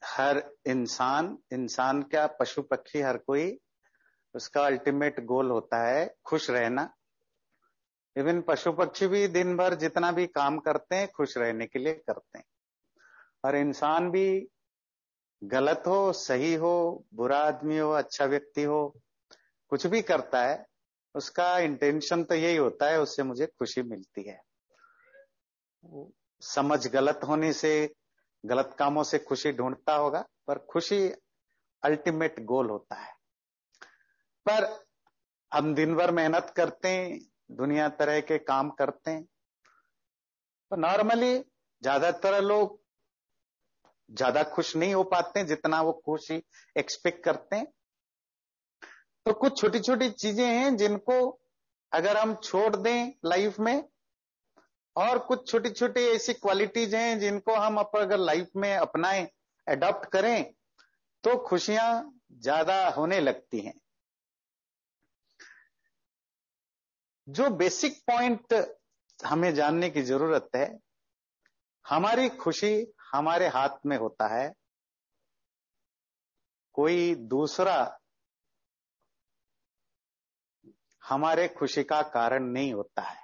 हर इंसान क्या, पशु पक्षी, हर कोई, उसका अल्टीमेट गोल होता है खुश रहना। इवन पशु पक्षी भी दिन भर जितना भी काम करते हैं खुश रहने के लिए करते हैं। और इंसान भी गलत हो, सही हो, बुरा आदमी हो, अच्छा व्यक्ति हो, कुछ भी करता है, उसका इंटेंशन तो यही होता है उससे मुझे खुशी मिलती है। समझ गलत होने से, गलत कामों से खुशी ढूंढता होगा, पर खुशी अल्टीमेट गोल होता है। पर हम दिन भर मेहनत करते हैं, दुनिया तरह के काम करते हैं, तो नॉर्मली ज्यादातर लोग ज्यादा खुश नहीं हो पाते हैं जितना वो खुशी एक्सपेक्ट करते हैं। तो कुछ छोटी छोटी चीजें हैं जिनको अगर हम छोड़ दें लाइफ में, और कुछ छोटी छोटी ऐसी क्वालिटीज हैं जिनको हम अगर लाइफ में अपनाएं, अडॉप्ट करें, तो खुशियां ज्यादा होने लगती हैं। जो बेसिक पॉइंट हमें जानने की जरूरत है, हमारी खुशी हमारे हाथ में होता है, कोई दूसरा हमारे खुशी का कारण नहीं होता है।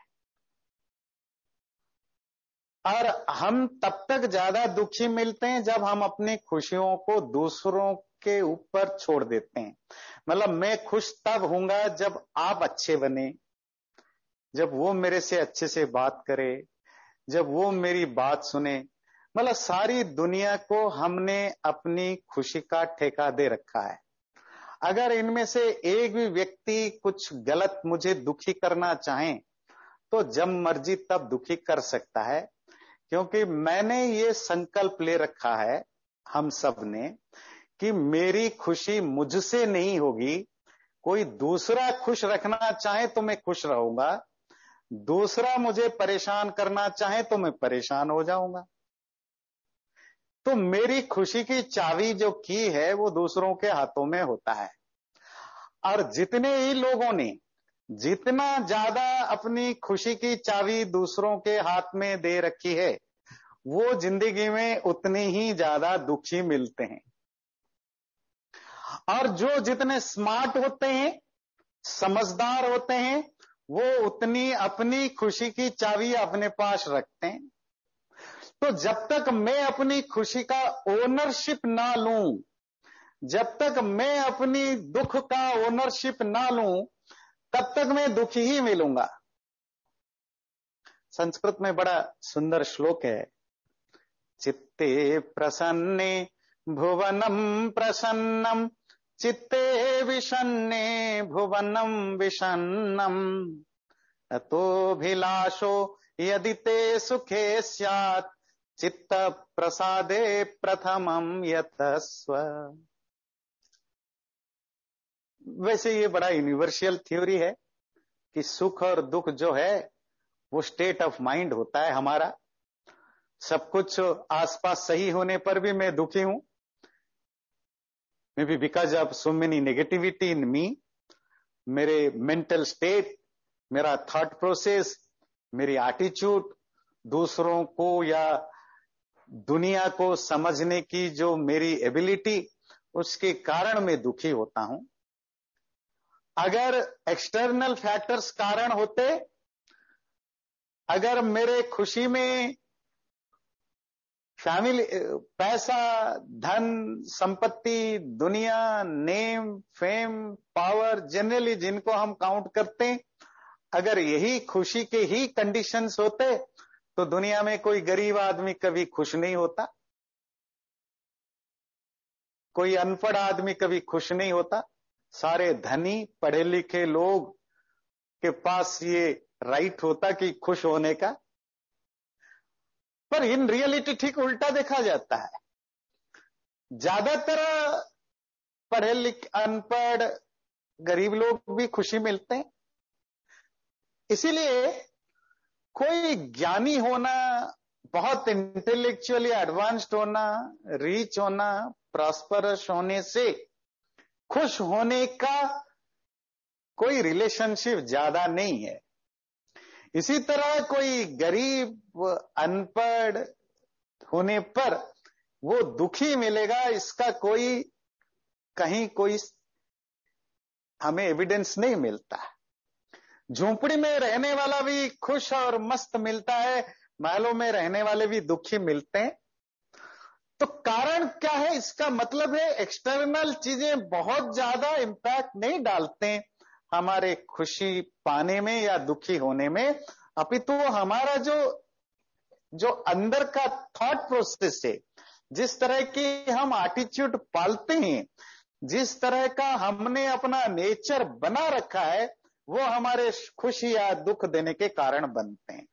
और हम तब तक ज्यादा दुखी मिलते हैं जब हम अपनी खुशियों को दूसरों के ऊपर छोड़ देते हैं। मतलब मैं खुश तब हूंगा जब आप अच्छे बने, जब वो मेरे से अच्छे से बात करे, जब वो मेरी बात सुने। मतलब सारी दुनिया को हमने अपनी खुशी का ठेका दे रखा है। अगर इनमें से एक भी व्यक्ति कुछ गलत मुझे दुखी करना चाहे, तो जब मर्जी तब दुखी कर सकता है, क्योंकि मैंने ये संकल्प ले रखा है, हम सब ने, कि मेरी खुशी मुझसे नहीं होगी। कोई दूसरा खुश रखना चाहे तो मैं खुश रहूंगा, दूसरा मुझे परेशान करना चाहे तो मैं परेशान हो जाऊंगा। तो मेरी खुशी की चाबी जो की है वो दूसरों के हाथों में होता है। और जितने ही लोगों ने जितना ज्यादा अपनी खुशी की चाबी दूसरों के हाथ में दे रखी है, वो जिंदगी में उतने ही ज्यादा दुखी मिलते हैं। और जो जितने स्मार्ट होते हैं, समझदार होते हैं, वो उतनी अपनी खुशी की चाबी अपने पास रखते हैं। तो जब तक मैं अपनी खुशी का ओनरशिप ना लूं, जब तक मैं अपनी दुख का ओनरशिप ना लूं, तब तक मैं दुखी ही मिलूंगा। संस्कृत में बड़ा सुंदर श्लोक है, चित्ते प्रसन्ने भुवनम प्रसन्नम, चित्ते विषन्ने भुवनम विषन्नम, अतोभिलाषो यदि ते सुखे स्यात्, चित्त प्रसादे प्रथमम यतस्व। वैसे ये बड़ा यूनिवर्सल थ्योरी है कि सुख और दुख जो है वो स्टेट ऑफ माइंड होता है हमारा। सब कुछ आसपास सही होने पर भी मैं दुखी हूं, maybe because of so many negativity in me. मेरे मेंटल स्टेट, मेरा थॉट प्रोसेस, मेरी एटीट्यूड, दूसरों को या दुनिया को समझने की जो मेरी एबिलिटी, उसके कारण मैं दुखी होता हूं। अगर एक्सटर्नल फैक्टर्स कारण होते, अगर मेरे खुशी में फैमिली, पैसा, धन, संपत्ति, दुनिया, नेम, फेम, पावर, जनरली जिनको हम काउंट करते हैं, अगर यही खुशी के ही कंडीशंस होते, तो दुनिया में कोई गरीब आदमी कभी खुश नहीं होता, कोई अनपढ़ आदमी कभी खुश नहीं होता। सारे धनी पढ़े लिखे लोग के पास ये राइट होता कि खुश होने का। पर इन रियलिटी ठीक उल्टा देखा जाता है। ज्यादातर पढ़े लिखे, अनपढ़, गरीब लोग भी खुशी मिलते हैं। इसीलिए कोई ज्ञानी होना, बहुत इंटेलेक्चुअली एडवांस्ड होना, रिच होना, प्रॉस्परस होने से खुश होने का कोई रिलेशनशिप ज्यादा नहीं है। इसी तरह कोई गरीब, अनपढ़ होने पर वो दुखी मिलेगा, इसका कोई कहीं कोई हमें एविडेंस नहीं मिलता। झोंपड़ी में रहने वाला भी खुश और मस्त मिलता है, महलों में रहने वाले भी दुखी मिलते हैं। तो कारण क्या है? इसका मतलब है एक्सटर्नल चीजें बहुत ज्यादा इंपैक्ट नहीं डालते हमारे खुशी पाने में या दुखी होने में, अपितु हमारा जो अंदर का थॉट प्रोसेस है, जिस तरह की हम एटीट्यूड पालते हैं, जिस तरह का हमने अपना नेचर बना रखा है, वो हमारे खुशी या दुख देने के कारण बनते हैं।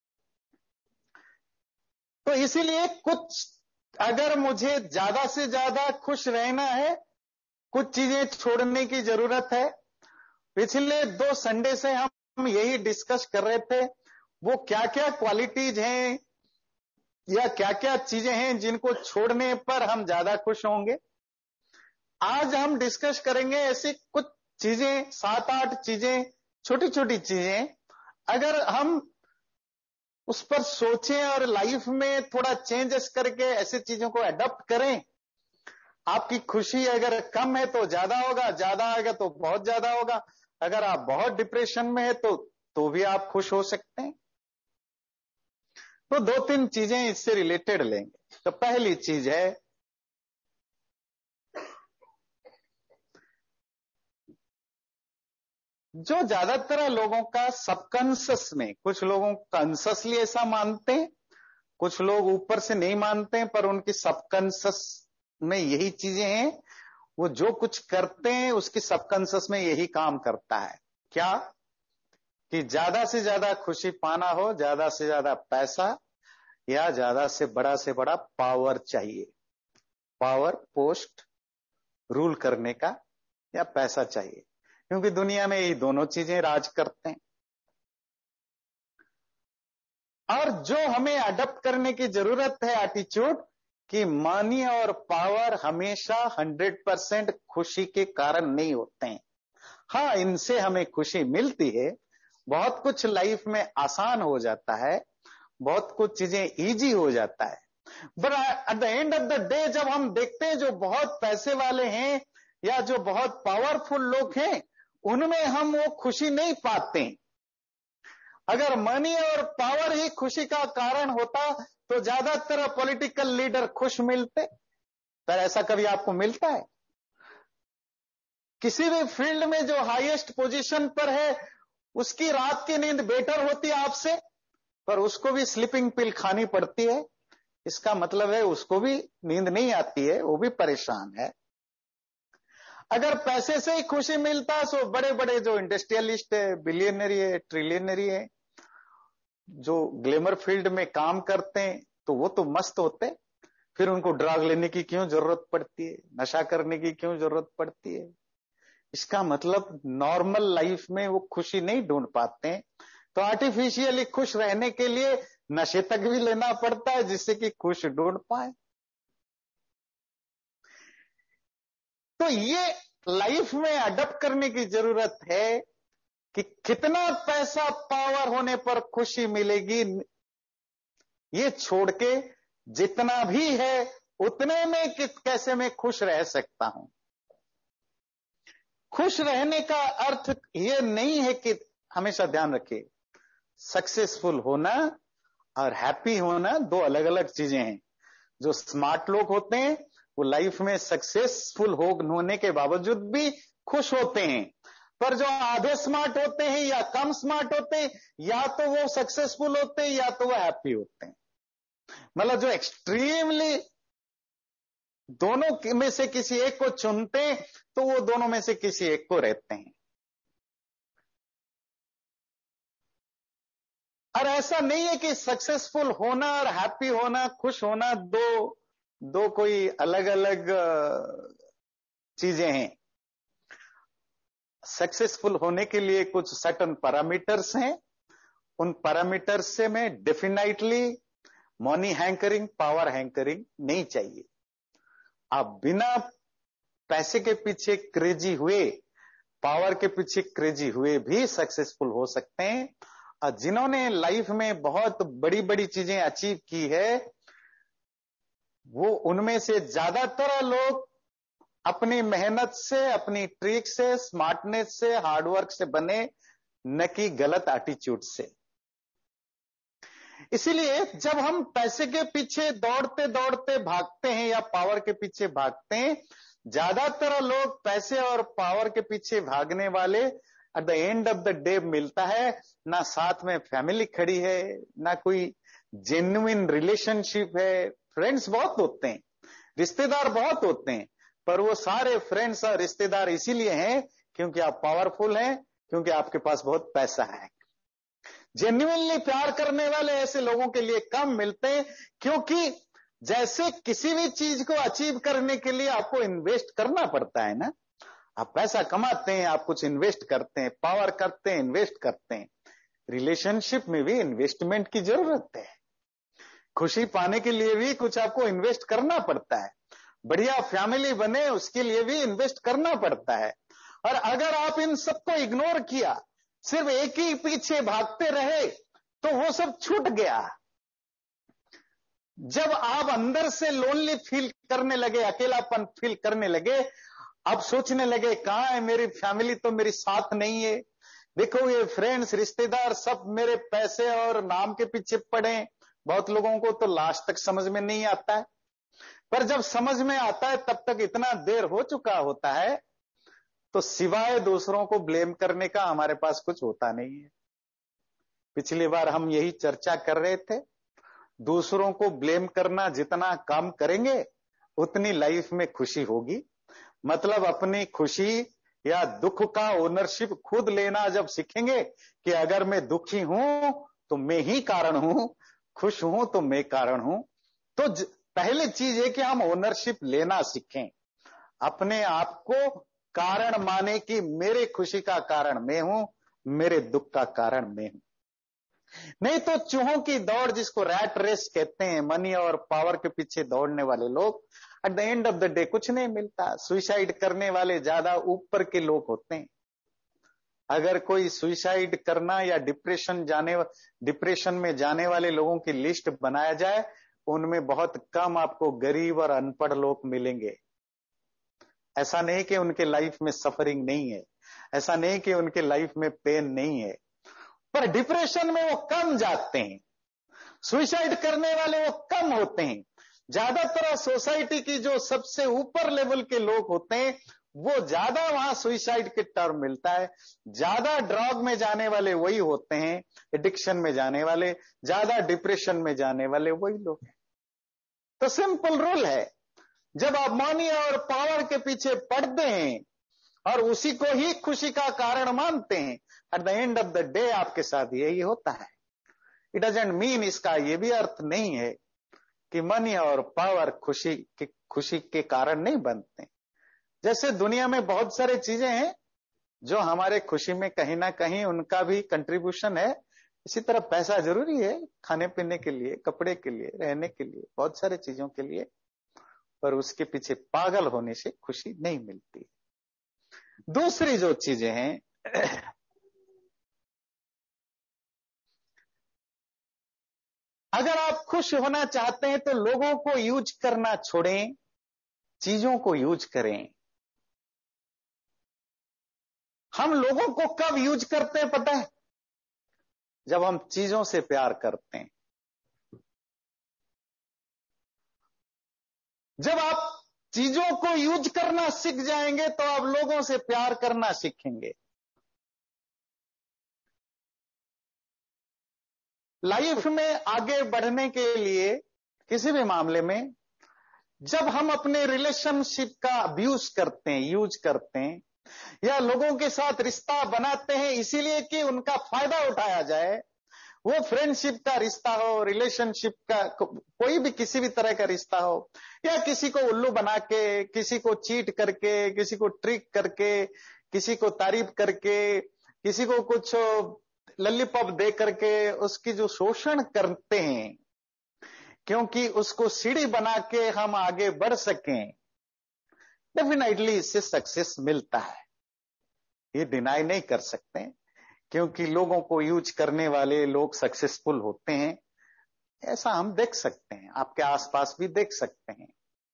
तो इसीलिए कुछ, अगर मुझे ज्यादा से ज्यादा खुश रहना है, कुछ चीजें छोड़ने की जरूरत है। पिछले 2 संडे से हम यही डिस्कस कर रहे थे, वो क्या क्या क्वालिटीज हैं या क्या क्या चीजें हैं जिनको छोड़ने पर हम ज्यादा खुश होंगे। आज हम डिस्कस करेंगे ऐसी कुछ चीजें, 7-8 चीजें, छोटी छोटी चीजें, अगर हम उस पर सोचें और लाइफ में थोड़ा चेंजेस करके ऐसी चीजों को अडॉप्ट करें, आपकी खुशी अगर कम है तो ज्यादा होगा, ज्यादा आएगा तो बहुत ज्यादा होगा। अगर आप बहुत डिप्रेशन में है तो भी आप खुश हो सकते हैं। तो 2-3 चीजें इससे रिलेटेड लेंगे। तो पहली चीज है, जो ज्यादातर लोगों का सबकॉन्शियस में, कुछ लोगों कॉन्शियसली ऐसा मानते हैं, कुछ लोग ऊपर से नहीं मानते हैं, पर उनकी सबकॉन्शियस में यही चीजें हैं। वो जो कुछ करते हैं उसकी सबकॉन्शियस में यही काम करता है। क्या? कि ज्यादा से ज्यादा खुशी पाना हो, ज्यादा से ज्यादा पैसा या ज्यादा से बड़ा पावर चाहिए। पावर, पोस्ट, रूल करने का या पैसा चाहिए, क्योंकि दुनिया में ये दोनों चीजें राज करते हैं। और जो हमें अडॉप्ट करने की जरूरत है एटीट्यूड, कि मनी और पावर हमेशा 100% खुशी के कारण नहीं होते हैं। हाँ, इनसे हमें खुशी मिलती है, बहुत कुछ लाइफ में आसान हो जाता है, बहुत कुछ चीजें इजी हो जाता है। But at the end of the day जब हम देखते हैं जो बहुत पैसे वाले हैं या जो बहुत पावरफुल लोग हैं, उनमें हम वो खुशी नहीं पाते। अगर मनी और पावर ही खुशी का कारण होता तो ज्यादातर पॉलिटिकल लीडर खुश मिलते। पर ऐसा कभी आपको मिलता है? किसी भी फील्ड में जो हाईएस्ट पोजीशन पर है, उसकी रात की नींद बेटर होती है आपसे, पर उसको भी स्लीपिंग पिल खानी पड़ती है। इसका मतलब है उसको भी नींद नहीं आती है, वो भी परेशान है। अगर पैसे से ही खुशी मिलता तो बड़े बड़े जो इंडस्ट्रियलिस्ट है, बिलियनरी है, ट्रिलियनरी है, जो ग्लैमर फील्ड में काम करते हैं, तो वो तो मस्त होते। फिर उनको ड्रग लेने की क्यों जरूरत पड़ती है, नशा करने की क्यों जरूरत पड़ती है? इसका मतलब नॉर्मल लाइफ में वो खुशी नहीं ढूंढ पाते हैं, तो आर्टिफिशियली खुश रहने के लिए नशे तक भी लेना पड़ता है जिससे कि खुश ढूंढ पाए। तो ये लाइफ में अडॉप्ट करने की जरूरत है कि कितना पैसा, पावर होने पर खुशी मिलेगी, ये छोड़ के जितना भी है उतने में कैसे मैं खुश रह सकता हूं। खुश रहने का अर्थ ये नहीं है कि, हमेशा ध्यान रखिए, सक्सेसफुल होना और हैप्पी होना 2 अलग अलग चीजें हैं। जो स्मार्ट लोग होते हैं वो लाइफ में सक्सेसफुल होने के बावजूद भी खुश होते हैं, पर जो आधे स्मार्ट होते हैं या कम स्मार्ट होते हैं, या तो वो सक्सेसफुल होते हैं या तो वो हैप्पी होते हैं। मतलब जो एक्सट्रीमली दोनों में से किसी एक को चुनते हैं तो वो दोनों में से किसी एक को रहते हैं। और ऐसा नहीं है कि सक्सेसफुल होना और हैप्पी होना, खुश होना दो कोई अलग अलग चीजें हैं। सक्सेसफुल होने के लिए कुछ सर्टेन पैरामीटर्स हैं, उन पैरामीटर्स से में definitely money hankering, power hankering नहीं चाहिए। आप बिना पैसे के पीछे क्रेजी हुए, पावर के पीछे क्रेजी हुए भी सक्सेसफुल हो सकते हैं। और जिन्होंने लाइफ में बहुत बड़ी बड़ी चीजें अचीव की है, वो उनमें से ज्यादातर लोग अपनी मेहनत से, अपनी ट्रिक से, स्मार्टनेस से, हार्डवर्क से बने, न कि गलत एटीट्यूड से। इसीलिए जब हम पैसे के पीछे दौड़ते दौड़ते भागते हैं या पावर के पीछे भागते हैं, ज्यादातर लोग पैसे और पावर के पीछे भागने वाले at the end of the day मिलता है ना साथ में फैमिली खड़ी है, ना कोई जेन्युइन रिलेशनशिप है। फ्रेंड्स बहुत होते हैं, रिश्तेदार बहुत होते हैं, पर वो सारे फ्रेंड्स और रिश्तेदार इसीलिए हैं क्योंकि आप पावरफुल हैं, क्योंकि आपके पास बहुत पैसा है। जेन्युइनली प्यार करने वाले ऐसे लोगों के लिए कम मिलते हैं, क्योंकि जैसे किसी भी चीज को अचीव करने के लिए आपको इन्वेस्ट करना पड़ता है ना। आप पैसा कमाते हैं, आप कुछ इन्वेस्ट करते हैं, पावर करते हैं, इन्वेस्ट करते हैं। रिलेशनशिप में भी इन्वेस्टमेंट की जरूरत है। खुशी पाने के लिए भी कुछ आपको इन्वेस्ट करना पड़ता है। बढ़िया फैमिली बने उसके लिए भी इन्वेस्ट करना पड़ता है। और अगर आप इन सबको इग्नोर किया, सिर्फ एक ही पीछे भागते रहे, तो वो सब छूट गया। जब आप अंदर से लोनली फील करने लगे, अकेलापन फील करने लगे, आप सोचने लगे कहां है मेरी फैमिली, तो मेरी साथ नहीं है। देखो ये फ्रेंड्स, रिश्तेदार सब मेरे पैसे और नाम के पीछे पड़े। बहुत लोगों को तो लास्ट तक समझ में नहीं आता है, पर जब समझ में आता है तब तक इतना देर हो चुका होता है, तो सिवाय दूसरों को ब्लेम करने का हमारे पास कुछ होता नहीं है। पिछली बार हम यही चर्चा कर रहे थे, दूसरों को ब्लेम करना जितना कम करेंगे उतनी लाइफ में खुशी होगी। मतलब अपनी खुशी या दुख का ओनरशिप खुद लेना जब सीखेंगे कि अगर मैं दुखी हूं तो मैं ही कारण हूं, खुश हूं तो मैं कारण हूं, तो पहली चीज है कि हम ओनरशिप लेना सीखें, अपने आप को कारण माने कि मेरे खुशी का कारण मैं हूं, मेरे दुख का कारण मैं हूं। नहीं तो चूहों की दौड़, जिसको रैट रेस कहते हैं, मनी और पावर के पीछे दौड़ने वाले लोग, at the end of the day कुछ नहीं मिलता। सुसाइड करने वाले ज्यादा ऊपर के लोग होते हैं। अगर कोई सुसाइड करना या डिप्रेशन में जाने वाले लोगों की लिस्ट बनाया जाए, उनमें बहुत कम आपको गरीब और अनपढ़ लोग मिलेंगे। ऐसा नहीं कि उनके लाइफ में सफरिंग नहीं है, ऐसा नहीं कि उनके लाइफ में पेन नहीं है, पर डिप्रेशन में वो कम जाते हैं। सुसाइड करने वाले वो कम होते हैं। ज्यादातर सोसाइटी की जो सबसे ऊपर लेवल के लोग होते हैं, वो ज्यादा वहां सुसाइड के टर्म मिलता है। ज्यादा ड्रग में जाने वाले वही होते हैं, एडिक्शन में जाने वाले, ज्यादा डिप्रेशन में जाने वाले वही लोग हैं। तो सिंपल रूल है, जब आप मनी और पावर के पीछे पड़ते हैं और उसी को ही खुशी का कारण मानते हैं, at the end of the day आपके साथ यही होता है। इट डजंट मीन, इसका यह भी अर्थ नहीं है कि मनी और पावर खुशी के कारण नहीं बनते। जैसे दुनिया में बहुत सारी चीजें हैं जो हमारे खुशी में कहीं ना कहीं उनका भी कंट्रीब्यूशन है, इसी तरह पैसा जरूरी है खाने पीने के लिए, कपड़े के लिए, रहने के लिए, बहुत सारी चीजों के लिए, पर उसके पीछे पागल होने से खुशी नहीं मिलती। दूसरी जो चीजें हैं, अगर आप खुश होना चाहते हैं तो लोगों को यूज करना छोड़ें, चीजों को यूज करें। हम लोगों को कब यूज करते हैं पता है? जब हम चीजों से प्यार करते हैं। जब आप चीजों को यूज करना सीख जाएंगे तो आप लोगों से प्यार करना सीखेंगे। लाइफ में आगे बढ़ने के लिए किसी भी मामले में जब हम अपने रिलेशनशिप का अब्यूज करते हैं, यूज करते हैं, या लोगों के साथ रिश्ता बनाते हैं इसीलिए कि उनका फायदा उठाया जाए, वो फ्रेंडशिप का रिश्ता हो, रिलेशनशिप का कोई भी किसी भी तरह का रिश्ता हो, या किसी को उल्लू बना के, किसी को चीट करके, किसी को ट्रिक करके, किसी को तारीफ करके, किसी को कुछ लॉलीपॉप दे करके उसकी जो शोषण करते हैं, क्योंकि उसको सीढ़ी बना के हम आगे बढ़ सकें, डेफिनेटली इससे सक्सेस मिलता है, ये डिनाई नहीं कर सकते, क्योंकि लोगों को यूज करने वाले लोग सक्सेसफुल होते हैं। ऐसा हम देख सकते हैं, आपके आसपास भी देख सकते हैं।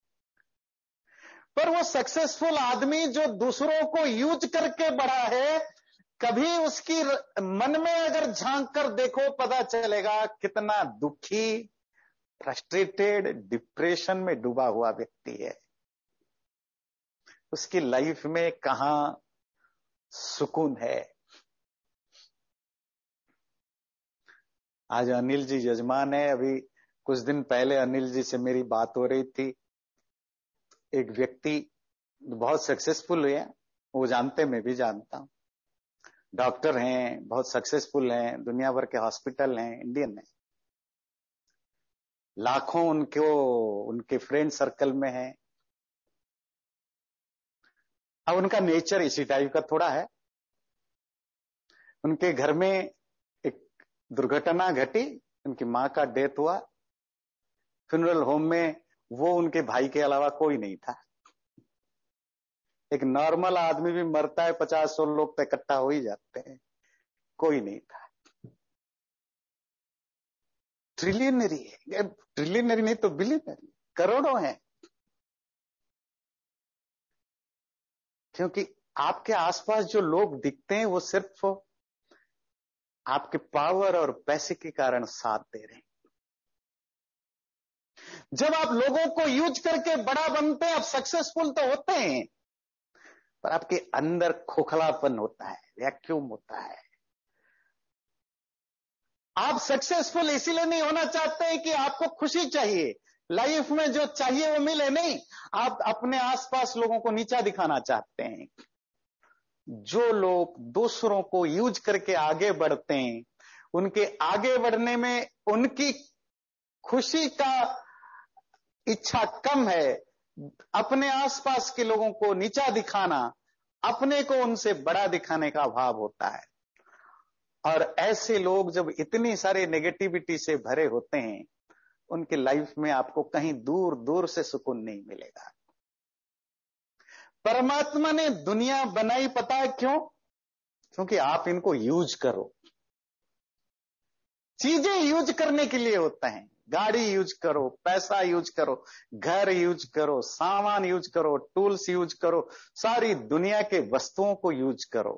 पर वो सक्सेसफुल आदमी जो दूसरों को यूज करके बढ़ा है, कभी उसकी मन में अगर झांक कर देखो, पता चलेगा कितना दुखी, फ्रस्ट्रेटेड, डिप्रेशन में डूबा हुआ व्यक्ति है। उसकी लाइफ में कहां सुकून है। आज अनिल जी यजमान है। अभी कुछ दिन पहले अनिल जी से मेरी बात हो रही थी। एक व्यक्ति बहुत सक्सेसफुल है, वो जानते, मैं भी जानता हूं। डॉक्टर हैं, बहुत सक्सेसफुल हैं, दुनिया भर के हॉस्पिटल हैं, इंडियन है, लाखों उनको उनके फ्रेंड सर्कल में हैं। अब उनका नेचर इसी टाइप का थोड़ा है। उनके घर में एक दुर्घटना घटी, उनकी मां का डेथ हुआ। फ्यूनरल होम में वो उनके भाई के अलावा कोई नहीं था। एक नॉर्मल आदमी भी मरता है, 50-100 लोग तो इकट्ठा हो ही जाते हैं, कोई नहीं था। ट्रिलियनरी है, ट्रिलियनरी नहीं तो बिलियनरी, करोड़ों हैं। क्योंकि आपके आसपास जो लोग दिखते हैं वो सिर्फ आपके पावर और पैसे के कारण साथ दे रहे हैं। जब आप लोगों को यूज करके बड़ा बनते हैं, आप सक्सेसफुल तो होते हैं, पर आपके अंदर खोखलापन होता है, वैक्यूम होता है। आप सक्सेसफुल इसीलिए नहीं होना चाहते हैं कि आपको खुशी चाहिए, लाइफ में जो चाहिए वो मिले, नहीं। आप अपने आसपास लोगों को नीचा दिखाना चाहते हैं। जो लोग दूसरों को यूज करके आगे बढ़ते हैं, उनके आगे बढ़ने में उनकी खुशी का इच्छा कम है। अपने आसपास के लोगों को नीचा दिखाना, अपने को उनसे बड़ा दिखाने का भाव होता है। और ऐसे लोग जब इतनी सारे नेगेटिविटी से भरे होते हैं, उनके लाइफ में आपको कहीं दूर दूर से सुकून नहीं मिलेगा। परमात्मा ने दुनिया बनाई पता है क्यों? क्योंकि आप इनको यूज करो। चीजें यूज करने के लिए होता है। गाड़ी यूज करो, पैसा यूज करो, घर यूज करो, सामान यूज करो, टूल्स यूज करो, सारी दुनिया के वस्तुओं को यूज करो।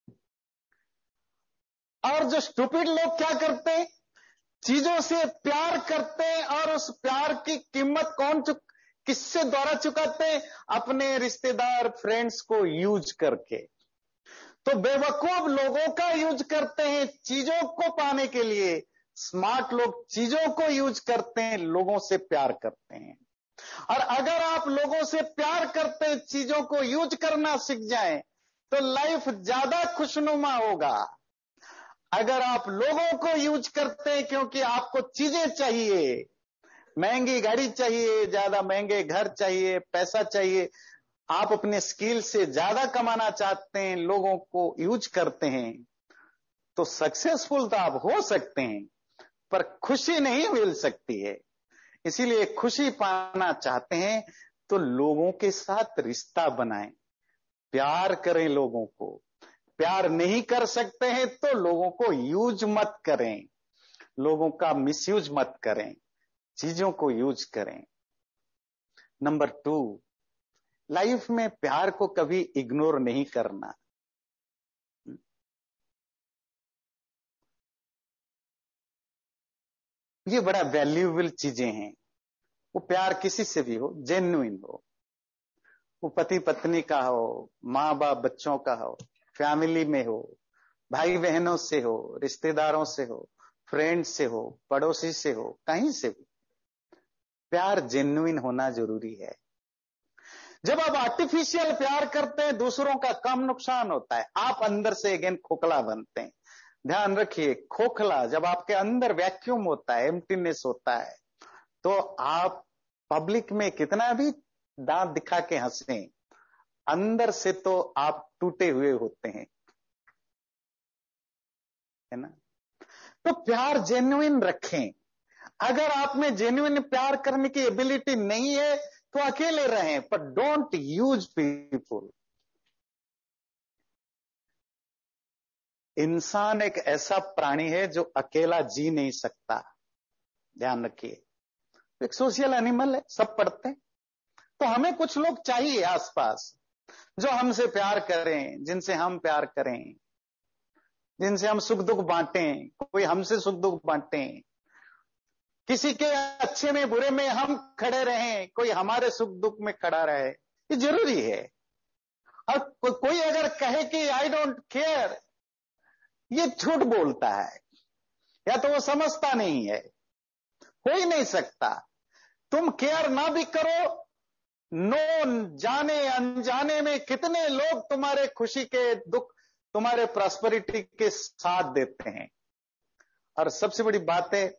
और जो स्टूपिड लोग क्या करते हैं, चीजों से प्यार करते हैं और उस प्यार की कीमत किससे द्वारा चुकाते हैं? अपने रिश्तेदार, फ्रेंड्स को यूज करके। तो बेवकूफ लोगों का यूज करते हैं चीजों को पाने के लिए, स्मार्ट लोग चीजों को यूज करते हैं, लोगों से प्यार करते हैं। और अगर आप लोगों से प्यार करते हैं, चीजों को यूज करना सीख जाएं, तो लाइफ ज्यादा खुशनुमा होगा। अगर आप लोगों को यूज करते हैं क्योंकि आपको चीजें चाहिए, महंगी गाड़ी चाहिए, ज्यादा महंगे घर चाहिए, पैसा चाहिए, आप अपने स्किल से ज्यादा कमाना चाहते हैं, लोगों को यूज करते हैं, तो सक्सेसफुल तो आप हो सकते हैं, पर खुशी नहीं मिल सकती है। इसीलिए खुशी पाना चाहते हैं तो लोगों के साथ रिश्ता बनाएं, प्यार करें लोगों को। प्यार नहीं कर सकते हैं तो लोगों को यूज मत करें, लोगों का मिसयूज मत करें, चीजों को यूज करें। नंबर 2, लाइफ में प्यार को कभी इग्नोर नहीं करना। ये बड़ा वैल्यूएबल चीजें हैं। वो प्यार किसी से भी हो, जेन्युइन हो, वो पति पत्नी का हो, माँ बाप बच्चों का हो, फैमिली में हो, भाई बहनों से हो, रिश्तेदारों से हो, फ्रेंड से हो, पड़ोसी से हो, कहीं से भी प्यार जेन्युइन होना जरूरी है। जब आप आर्टिफिशियल प्यार करते हैं, दूसरों का कम नुकसान होता है, आप अंदर से अगेन खोखला बनते हैं। ध्यान रखिए, खोखला, जब आपके अंदर वैक्यूम होता है, एम्प्टीनेस होता है, तो आप पब्लिक में कितना भी दांत दिखा के हंसे, अंदर से तो आप टूटे हुए होते हैं, है ना। तो प्यार जेन्युइन रखें। अगर आप में जेन्युइन प्यार करने की एबिलिटी नहीं है तो अकेले रहें, पर डोंट यूज पीपुल। इंसान एक ऐसा प्राणी है जो अकेला जी नहीं सकता। ध्यान रखिए, एक सोशल एनिमल है, सब पढ़ते हैं। तो हमें कुछ लोग चाहिए आसपास जो हमसे प्यार करें, जिनसे हम प्यार करें, जिनसे हम सुख दुख बांटें, कोई हमसे सुख दुख बांटें, किसी के अच्छे में बुरे में हम खड़े रहें, कोई हमारे सुख दुख में खड़ा रहे, ये जरूरी है। और कोई अगर कहे कि आई डोंट केयर, ये झूठ बोलता है, या तो वो समझता नहीं है, हो ही नहीं सकता। तुम केयर ना भी करो, नो जाने अनजाने में कितने लोग तुम्हारे खुशी के दुख, तुम्हारे प्रॉस्पेरिटी के साथ देते हैं। और सबसे बड़ी बात है,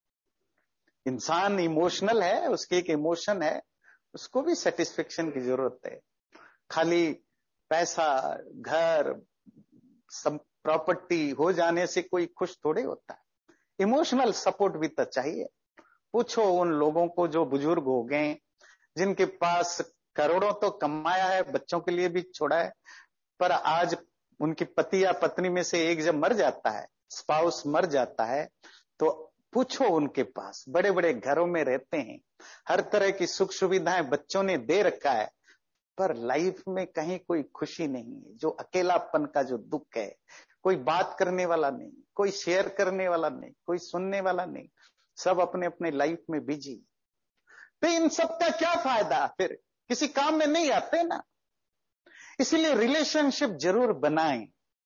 इंसान इमोशनल है, उसकी एक इमोशन है, उसको भी सेटिस्फेक्शन की जरूरत है। खाली पैसा, घर, सब प्रॉपर्टी हो जाने से कोई खुश थोड़े होता है। इमोशनल सपोर्ट भी तो चाहिए। पूछो उन लोगों को जो बुजुर्ग हो गए, जिनके पास करोड़ों तो कमाया है, बच्चों के लिए भी छोड़ा है, पर आज उनकी पति या पत्नी में से एक जब मर जाता है, स्पाउस मर जाता है, तो पूछो उनके पास, बड़े बड़े घरों में रहते हैं, हर तरह की सुख सुविधाएं बच्चों ने दे रखा है, पर लाइफ में कहीं कोई खुशी नहीं है। जो अकेलापन का जो दुख है, कोई बात करने वाला नहीं, कोई शेयर करने वाला नहीं, कोई सुनने वाला नहीं, सब अपने अपने लाइफ में बिजी। तो इन सब का क्या फायदा, फिर किसी काम में नहीं आते ना। इसलिए रिलेशनशिप जरूर बनाएं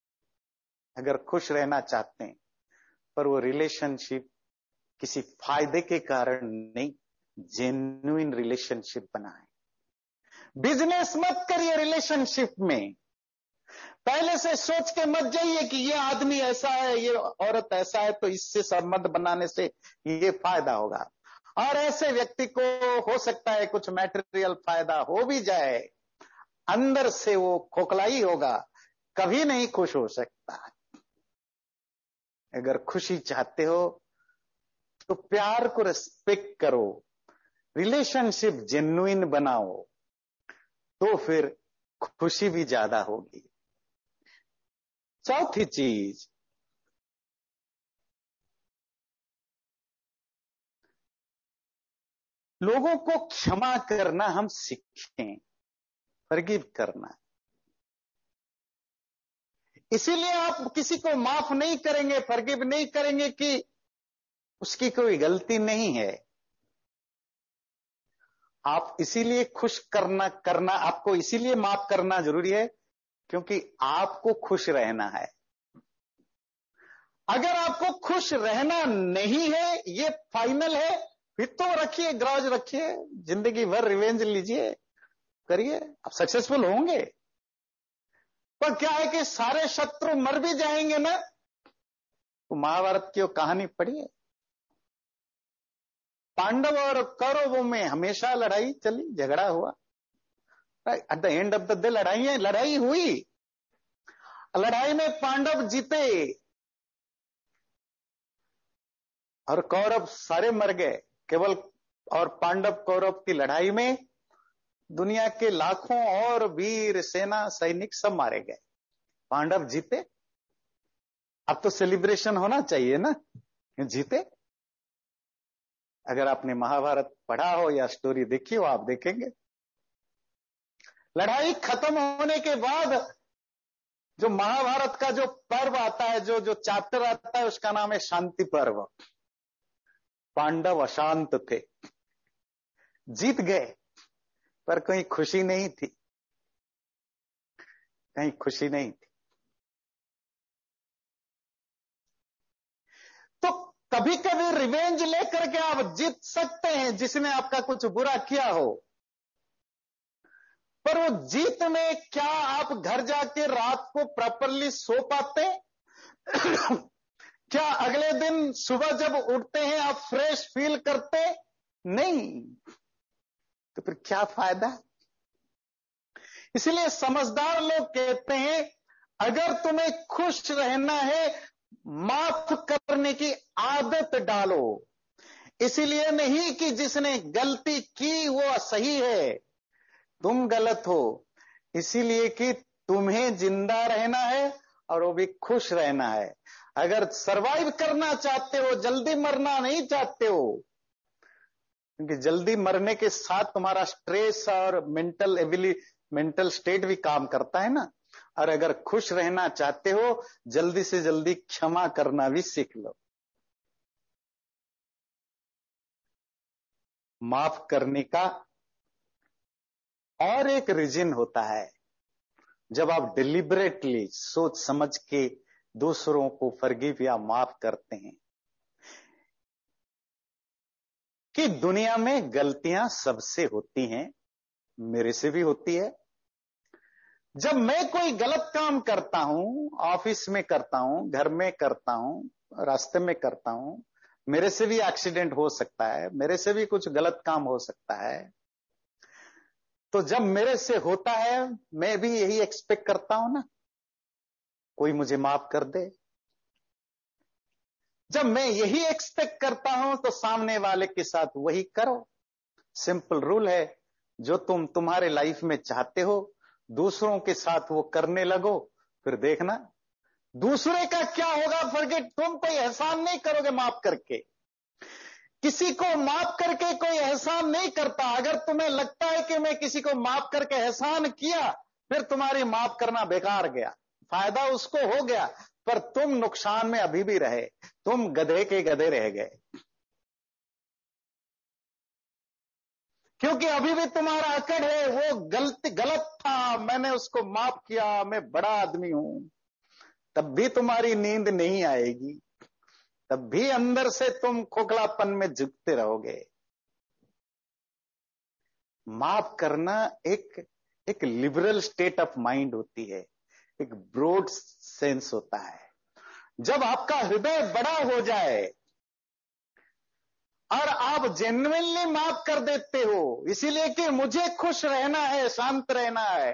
अगर खुश रहना चाहते हैं, पर वो रिलेशनशिप किसी फायदे के कारण नहीं, जेन्युइन रिलेशनशिप बनाएं। बिजनेस मत करिए रिलेशनशिप में। पहले से सोच के मत जाइए कि ये आदमी ऐसा है, ये औरत ऐसा है, तो इससे संबंध बनाने से ये फायदा होगा। और ऐसे व्यक्ति को हो सकता है कुछ मैटेरियल फायदा हो भी जाए, अंदर से वो खोखला ही होगा, कभी नहीं खुश हो सकता। अगर खुशी चाहते हो तो प्यार को रिस्पेक्ट करो, रिलेशनशिप जेन्युइन बनाओ, तो फिर खुशी भी ज्यादा होगी। चौथी चीज, लोगों को क्षमा करना हम सीखें, फॉरगिव करना। इसीलिए आप किसी को माफ नहीं करेंगे, फॉरगिव नहीं करेंगे कि उसकी कोई गलती नहीं है। आप इसीलिए खुश करना आपको इसीलिए माफ करना जरूरी है क्योंकि आपको खुश रहना है। अगर आपको खुश रहना नहीं है, ये फाइनल है, फिर तो रखिए, ग्रज रखिए, जिंदगी भर रिवेंज लीजिए, करिए, आप सक्सेसफुल होंगे। पर क्या है कि सारे शत्रु मर भी जाएंगे ना। तो महाभारत की कहानी पढ़िए, पांडव और कौरवों में हमेशा लड़ाई चली, झगड़ा हुआ, at the end of the day लड़ाई हुई। लड़ाई में पांडव जीते और कौरव सारे मर गए केवल। और पांडव कौरव की लड़ाई में दुनिया के लाखों और वीर सेना सैनिक सब मारे गए, पांडव जीते। अब तो सेलिब्रेशन होना चाहिए ना, जीते। अगर आपने महाभारत पढ़ा हो या स्टोरी देखी हो, आप देखेंगे लड़ाई खत्म होने के बाद जो महाभारत का जो पर्व आता है, जो चैप्टर आता है, उसका नाम है शांति पर्व। पांडव अशांत थे, जीत गए, पर कहीं खुशी नहीं थी, कहीं खुशी नहीं थी। तो कभी कभी रिवेंज लेकर के आप जीत सकते हैं जिसने आपका कुछ बुरा किया हो, पर वो जीत में क्या आप घर जाके रात को प्रॉपरली सो पाते? क्या अगले दिन सुबह जब उठते हैं आप फ्रेश फील करते? नहीं, तो फिर क्या फायदा? इसलिए समझदार लोग कहते हैं अगर तुम्हें खुश रहना है, माफ करने की आदत डालो। इसलिए नहीं कि जिसने गलती की वो सही है, तुम गलत हो, इसीलिए कि तुम्हें जिंदा रहना है और वो भी खुश रहना है। अगर सरवाइव करना चाहते हो, जल्दी मरना नहीं चाहते हो, क्योंकि जल्दी मरने के साथ तुम्हारा स्ट्रेस और मेंटल स्टेट भी काम करता है ना। और अगर खुश रहना चाहते हो, जल्दी से जल्दी क्षमा करना भी सीख लो। माफ करने का और एक रीजन होता है, जब आप डिलिबरेटली सोच समझ के दूसरों को फॉरगिव या माफ करते हैं, कि दुनिया में गलतियां सबसे होती हैं, मेरे से भी होती है। जब मैं कोई गलत काम करता हूं, ऑफिस में करता हूं, घर में करता हूं, रास्ते में करता हूं, मेरे से भी एक्सीडेंट हो सकता है, मेरे से भी कुछ गलत काम हो सकता है। तो जब मेरे से होता है, मैं भी यही एक्सपेक्ट करता हूं ना, कोई मुझे माफ कर दे। जब मैं यही एक्सपेक्ट करता हूं तो सामने वाले के साथ वही करो। सिंपल रूल है, जो तुम तुम्हारे लाइफ में चाहते हो दूसरों के साथ वो करने लगो, फिर देखना दूसरे का क्या होगा। फॉरगेट, तुम कोई एहसान नहीं करोगे माफ करके। किसी को माफ करके कोई एहसान नहीं करता। अगर तुम्हें लगता है कि मैं किसी को माफ करके एहसान किया, फिर तुम्हारी माफ करना बेकार गया, फायदा उसको हो गया, पर तुम नुकसान में अभी भी रहे, तुम गधे के गधे रह गए, क्योंकि अभी भी तुम्हारा अकड़ है वो गलत था, मैंने उसको माफ किया, मैं बड़ा आदमी हूं। तब भी तुम्हारी नींद नहीं आएगी, तब भी अंदर से तुम खोखलापन में झुकते रहोगे। माफ करना एक लिबरल स्टेट ऑफ माइंड होती है, एक ब्रॉड सेंस होता है। जब आपका हृदय बड़ा हो जाए और आप जेन्युइनली माफ कर देते हो, इसीलिए कि मुझे खुश रहना है, शांत रहना है,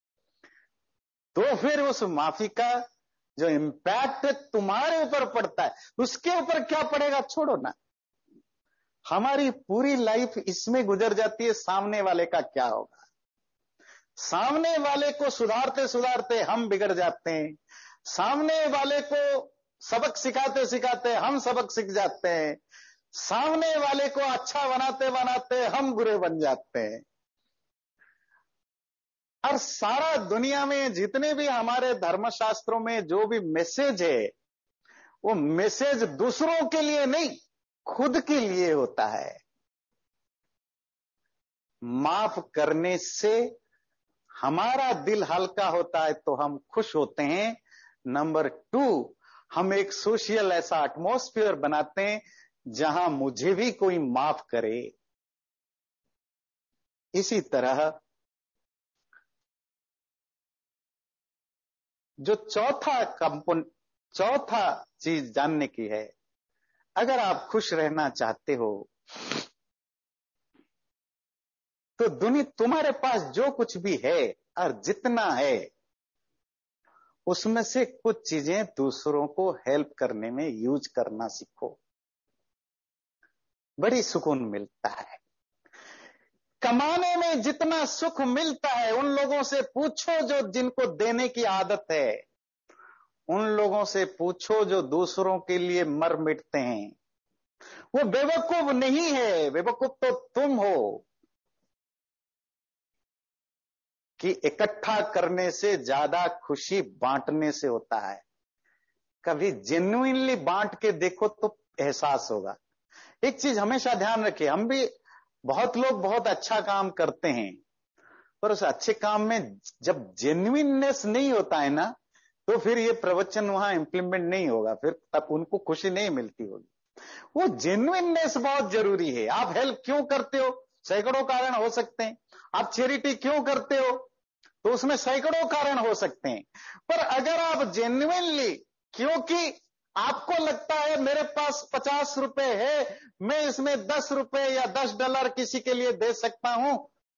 तो फिर उस माफी का जो इंपैक्ट तुम्हारे ऊपर पड़ता है, उसके ऊपर क्या पड़ेगा छोड़ो ना। हमारी पूरी लाइफ इसमें गुजर जाती है, सामने वाले का क्या होगा। सामने वाले को सुधारते सुधारते हम बिगड़ जाते हैं, सामने वाले को सबक सिखाते सिखाते हम सबक सीख जाते हैं, सामने वाले को अच्छा बनाते बनाते हम बुरे बन जाते हैं। और सारा दुनिया में जितने भी हमारे धर्मशास्त्रों में जो भी मैसेज है, वो मैसेज दूसरों के लिए नहीं, खुद के लिए होता है। माफ करने से हमारा दिल हल्का होता है तो हम खुश होते हैं। नंबर 2, हम एक सोशल ऐसा एटमॉस्फेयर बनाते हैं जहां मुझे भी कोई माफ करे। इसी तरह जो चौथा चीज जानने की है, अगर आप खुश रहना चाहते हो तो दुनिया तुम्हारे पास जो कुछ भी है और जितना है, उसमें से कुछ चीजें दूसरों को हेल्प करने में यूज करना सीखो, बड़ी सुकून मिलता है। कमाने में जितना सुख मिलता है, उन लोगों से पूछो जो जिनको देने की आदत है, उन लोगों से पूछो जो दूसरों के लिए मर मिटते हैं। वो बेवकूफ नहीं है, बेवकूफ तो तुम हो कि इकट्ठा करने से ज्यादा खुशी बांटने से होता है। कभी जेन्युइनली बांट के देखो तो एहसास होगा। एक चीज हमेशा ध्यान रखिए, हम भी बहुत लोग बहुत अच्छा काम करते हैं, पर उस अच्छे काम में जब जेन्युइननेस नहीं होता है ना, तो फिर ये प्रवचन वहां इंप्लीमेंट नहीं होगा, फिर तब उनको खुशी नहीं मिलती होगी। वो जेन्युइननेस बहुत जरूरी है। आप हेल्प क्यों करते हो, सैकड़ों कारण हो सकते हैं। आप चैरिटी क्यों करते हो, तो उसमें सैकड़ों कारण हो सकते हैं। पर अगर आप जेन्युइनली, क्योंकि आपको लगता है मेरे पास 50 रुपए है, मैं इसमें 10 रुपए या $10 किसी के लिए दे सकता हूं,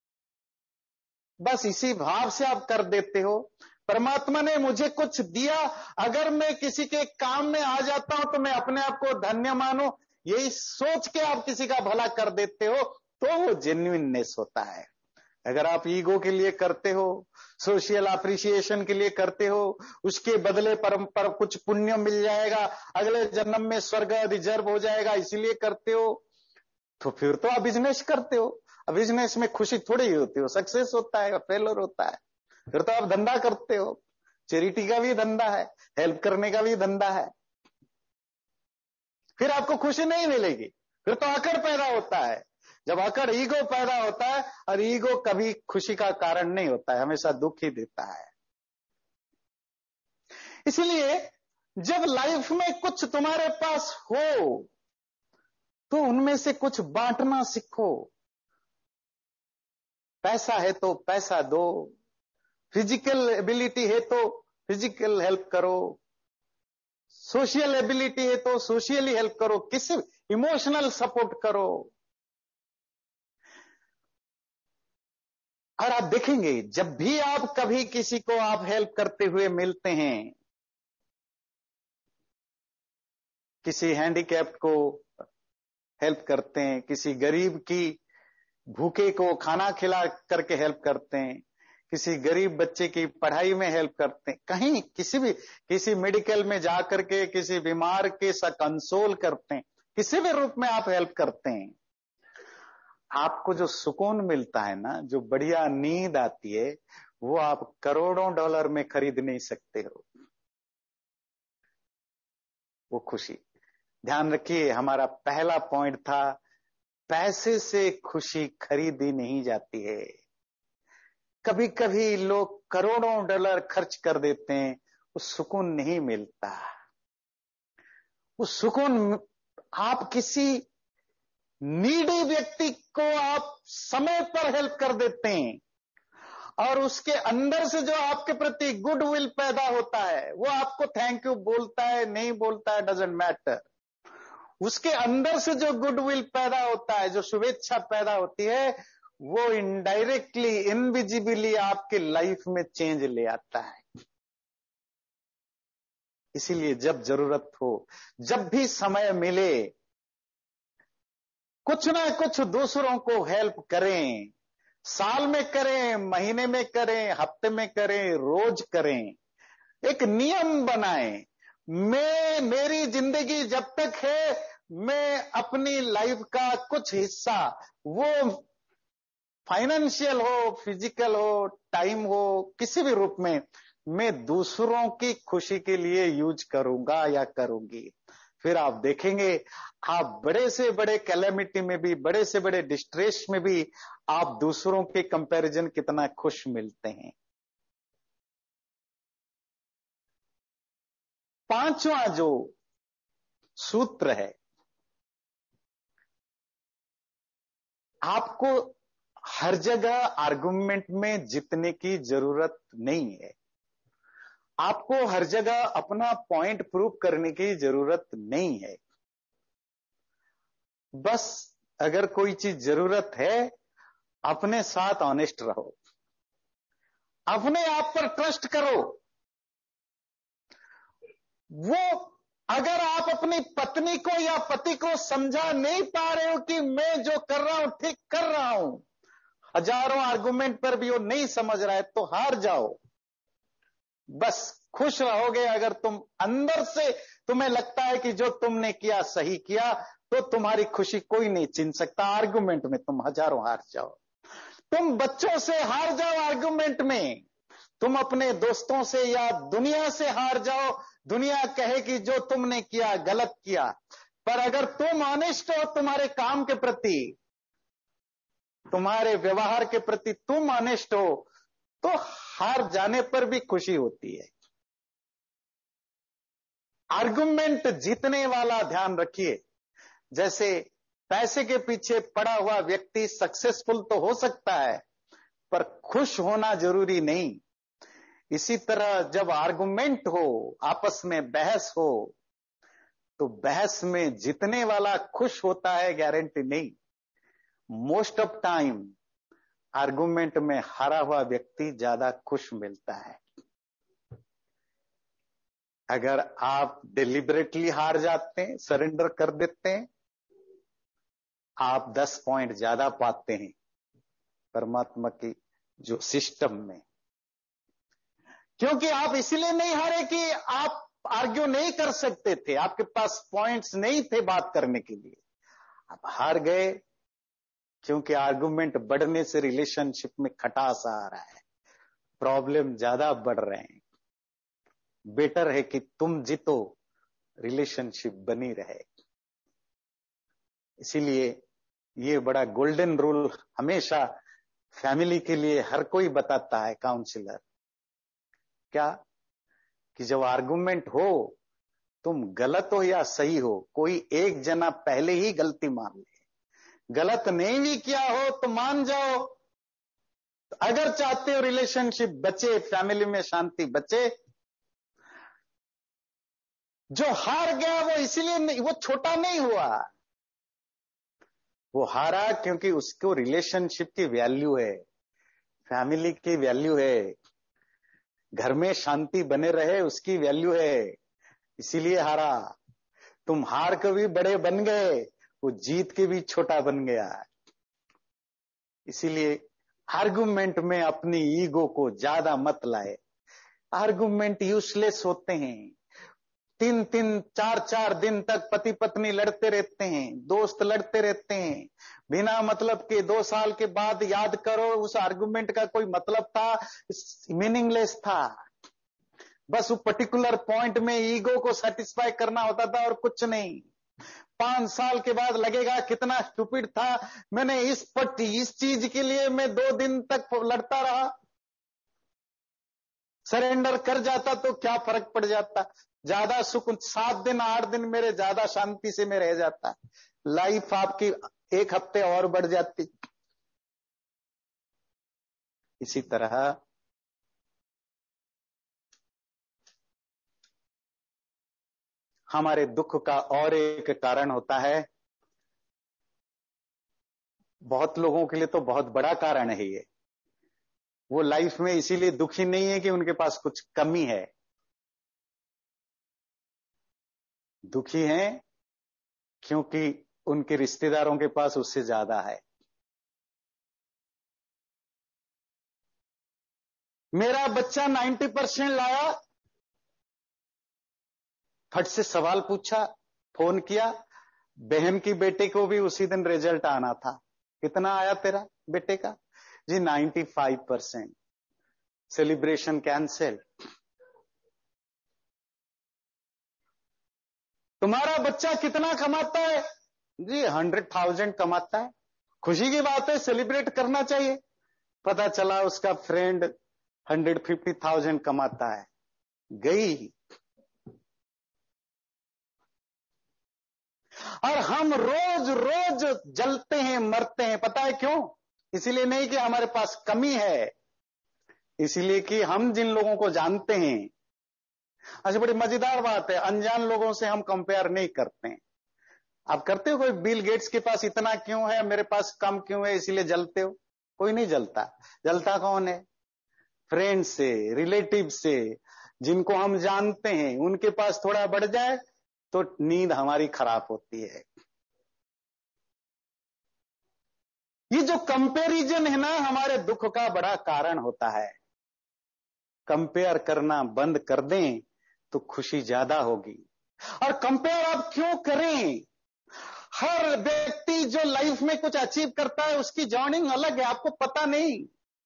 बस इसी भाव से आप कर देते हो। परमात्मा ने मुझे कुछ दिया, अगर मैं किसी के काम में आ जाता हूं तो मैं अपने आप को धन्य मानूं, यही सोच के आप किसी का भला कर देते हो, तो वो जेन्युइननेस होता है। अगर आप ईगो के लिए करते हो, सोशल अप्रिसिएशन के लिए करते हो, उसके बदले पर कुछ पुण्य मिल जाएगा, अगले जन्म में स्वर्ग रिजर्व हो जाएगा, इसीलिए करते हो, तो फिर तो आप बिजनेस करते हो। अब बिजनेस में खुशी थोड़ी होती हो, सक्सेस होता है, फेलर होता है। फिर तो आप धंधा करते हो, चैरिटी का भी धंधा है, हेल्प करने का भी धंधा है। फिर आपको खुशी नहीं मिलेगी, फिर तो अकड़ पैदा होता है। जब अकड़, ईगो पैदा होता है, और ईगो कभी खुशी का कारण नहीं होता है, हमेशा दुख ही देता है। इसलिए जब लाइफ में कुछ तुम्हारे पास हो तो उनमें से कुछ बांटना सीखो। पैसा है तो पैसा दो, फिजिकल एबिलिटी है तो फिजिकल हेल्प करो, सोशल एबिलिटी है तो सोशली हेल्प करो, किसी इमोशनल सपोर्ट करो। और आप देखेंगे जब भी आप कभी किसी को आप हेल्प करते हुए मिलते हैं, किसी हैंडीकैप्ड को हेल्प करते हैं, किसी गरीब की भूखे को खाना खिला करके हेल्प करते हैं, किसी गरीब बच्चे की पढ़ाई में हेल्प करते हैं, कहीं किसी मेडिकल में जाकर के किसी बीमार के साथ कंसोल करते हैं, किसी भी रूप में आप हेल्प करते हैं, आपको जो सुकून मिलता है ना, जो बढ़िया नींद आती है, वो आप करोड़ों डॉलर में खरीद नहीं सकते हो वो खुशी। ध्यान रखिए, हमारा पहला पॉइंट था, पैसे से खुशी खरीदी नहीं जाती है। कभी कभी लोग करोड़ों डॉलर खर्च कर देते हैं, वो सुकून नहीं मिलता। वो सुकून आप किसी नीडी व्यक्ति को आप समय पर हेल्प कर देते हैं, और उसके अंदर से जो आपके प्रति गुडविल पैदा होता है, वो आपको थैंक यू बोलता है नहीं बोलता है, डजंट मैटर, उसके अंदर से जो गुडविल पैदा होता है, जो शुभेच्छा पैदा होती है, वो इनडायरेक्टली, इनविजिबली आपके लाइफ में चेंज ले आता है। इसीलिए जब जरूरत हो, जब भी समय मिले, कुछ ना कुछ दूसरों को हेल्प करें। साल में करें, महीने में करें, हफ्ते में करें, रोज करें। एक नियम बनाएं, मेरी जिंदगी जब तक है, मैं अपनी लाइफ का कुछ हिस्सा, वो फाइनेंशियल हो, फिजिकल हो, टाइम हो, किसी भी रूप में, मैं दूसरों की खुशी के लिए यूज करूंगा या करूंगी। फिर आप देखेंगे, आप बड़े से बड़े कैलेमिटी में भी, बड़े से बड़े डिस्ट्रेस में भी, आप दूसरों के कंपैरिजन कितना खुश मिलते हैं। पांचवा जो सूत्र है, आपको हर जगह आर्गुमेंट में जीतने की जरूरत नहीं है। आपको हर जगह अपना पॉइंट प्रूव करने की जरूरत नहीं है। बस अगर कोई चीज जरूरत है, अपने साथ ऑनेस्ट रहो, अपने आप पर ट्रस्ट करो। वो अगर आप अपनी पत्नी को या पति को समझा नहीं पा रहे हो कि मैं जो कर रहा हूं ठीक कर रहा हूं, हजारों आर्गुमेंट पर भी वो नहीं समझ रहा है, तो हार जाओ। बस खुश रहोगे अगर तुम अंदर से तुम्हें लगता है कि जो तुमने किया सही किया, तो तुम्हारी खुशी कोई नहीं छीन सकता। आर्गुमेंट में तुम हजारों हार जाओ, तुम बच्चों से हार जाओ आर्गुमेंट में, तुम अपने दोस्तों से या दुनिया से हार जाओ, दुनिया कहे कि जो तुमने किया गलत किया, पर अगर तुम ऑनेस्ट हो तुम्हारे काम के प्रति, तुम्हारे व्यवहार के प्रति तुम ऑनेस्ट हो, तो हार जाने पर भी खुशी होती है। आर्गुमेंट जीतने वाला ध्यान रखिए। जैसे पैसे के पीछे पड़ा हुआ व्यक्ति सक्सेसफुल तो हो सकता है, पर खुश होना जरूरी नहीं। इसी तरह जब आर्गुमेंट हो, आपस में बहस हो, तो बहस में जीतने वाला खुश होता है, गारंटी नहीं। मोस्ट ऑफ टाइम आर्गुमेंट में हारा हुआ व्यक्ति ज्यादा खुश मिलता है। अगर आप डिलिबरेटली हार जाते हैं, सरेंडर कर देते हैं, आप 10 पॉइंट ज्यादा पाते हैं, परमात्मा की जो सिस्टम में, क्योंकि आप इसलिए नहीं हारे कि आप आर्ग्यू नहीं कर सकते थे, आपके पास पॉइंट्स नहीं थे बात करने के लिए। आप हार गए क्योंकि आर्गुमेंट बढ़ने से रिलेशनशिप में खटास आ रहा है, प्रॉब्लम ज्यादा बढ़ रहे हैं। बेटर है कि तुम जीतो, रिलेशनशिप बनी रहे। इसीलिए ये बड़ा गोल्डन रूल हमेशा फैमिली के लिए हर कोई बताता है, काउंसलर, क्या कि जब आर्गुमेंट हो, तुम गलत हो या सही हो, कोई एक जना पहले ही गलती मान ले। गलत नहीं भी किया हो तो मान जाओ। तो अगर चाहते हो रिलेशनशिप बचे, फैमिली में शांति बचे, जो हार गया वो इसीलिए नहीं, वो छोटा नहीं हुआ, वो हारा क्योंकि उसको रिलेशनशिप की वैल्यू है, फैमिली की वैल्यू है, घर में शांति बने रहे उसकी वैल्यू है, इसीलिए हारा। तुम हार के भी बड़े बन गए, वो जीत के भी छोटा बन गया। इसीलिए आर्गुमेंट में अपनी ईगो को ज्यादा मत लाए। आर्गुमेंट यूजलेस होते हैं। 3-3, 4-4 दिन तक पति पत्नी लड़ते रहते हैं, दोस्त लड़ते रहते हैं बिना मतलब के। 2 साल के बाद याद करो उस आर्गुमेंट का कोई मतलब था, मीनिंगलेस था। बस वो पर्टिकुलर पॉइंट में ईगो को सेटिस्फाई करना होता था और कुछ नहीं। 5 साल के बाद लगेगा कितना स्टूपिड था, मैंने इस चीज के लिए मैं 2 दिन तक लड़ता रहा। सरेंडर कर जाता तो क्या फर्क पड़ जाता, ज्यादा सुख 7 दिन 8 दिन मेरे ज्यादा शांति से मैं रह जाता, लाइफ आपकी 1 हफ्ते और बढ़ जाती। इसी तरह हमारे दुख का और एक कारण होता है, बहुत लोगों के लिए तो बहुत बड़ा कारण है ये। वो लाइफ में इसीलिए दुखी नहीं है कि उनके पास कुछ कमी है, दुखी हैं क्योंकि उनके रिश्तेदारों के पास उससे ज्यादा है। मेरा बच्चा 90% लाया, फट से सवाल पूछा, फोन किया, बहन की बेटे को भी उसी दिन रिजल्ट आना था। कितना आया तेरा बेटे का? जी 95%। Celebration cancel. तुम्हारा बच्चा कितना कमाता है? जी 100,000 कमाता है। खुशी की बात है, सेलिब्रेट करना चाहिए। पता चला उसका फ्रेंड 150,000 कमाता है। गई। और हम रोज रोज जलते हैं, मरते हैं। पता है क्यों? इसीलिए नहीं कि हमारे पास कमी है, इसलिए कि हम जिन लोगों को जानते हैं। अच्छा, बड़ी मजेदार बात है, अनजान लोगों से हम कंपेयर नहीं करते हैं। आप करते हो कोई बिल गेट्स के पास इतना क्यों है, मेरे पास कम क्यों है, इसीलिए जलते हो? कोई नहीं जलता। जलता कौन है? फ्रेंड से, रिलेटिव से, जिनको हम जानते हैं। उनके पास थोड़ा बढ़ जाए तो नींद हमारी खराब होती है। ये जो कंपैरिजन है ना, हमारे दुख का बड़ा कारण होता है। कंपेयर करना बंद कर दें तो खुशी ज्यादा होगी। और कंपेयर आप क्यों करें? हर व्यक्ति जो लाइफ में कुछ अचीव करता है उसकी जर्नी अलग है, आपको पता नहीं।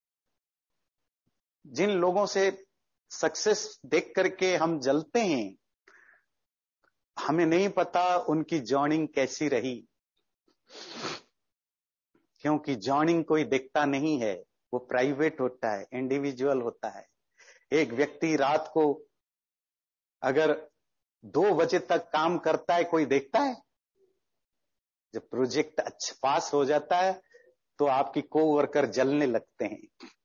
जिन लोगों से सक्सेस देख करके हम जलते हैं, हमें नहीं पता उनकी जर्नी कैसी रही, क्योंकि जर्नी कोई देखता नहीं है, वो प्राइवेट होता है, इंडिविजुअल होता है। एक व्यक्ति रात को अगर 2 बजे तक काम करता है, कोई देखता है? जब प्रोजेक्ट अच्छा पास हो जाता है तो आपकी कोवर्कर जलने लगते हैं,